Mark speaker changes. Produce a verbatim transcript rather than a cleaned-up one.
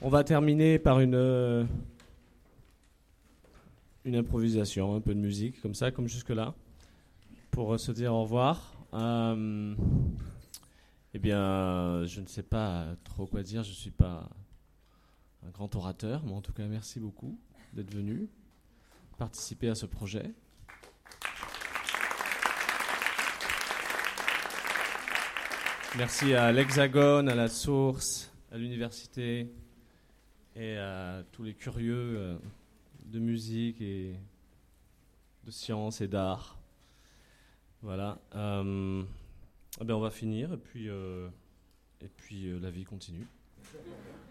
Speaker 1: On va terminer par une, euh, une improvisation, un peu de musique, comme ça, comme jusque-là, pour se dire au revoir. Euh, eh bien, je ne sais pas trop quoi dire, je ne suis pas un grand orateur, mais en tout cas, merci beaucoup d'être venu participer à ce projet. Merci à l'Hexagone, à la Source, à l'université et à tous les curieux de musique et de sciences et d'art. Voilà. Euh, eh bien, on va finir et puis, euh, et puis euh, la vie continue.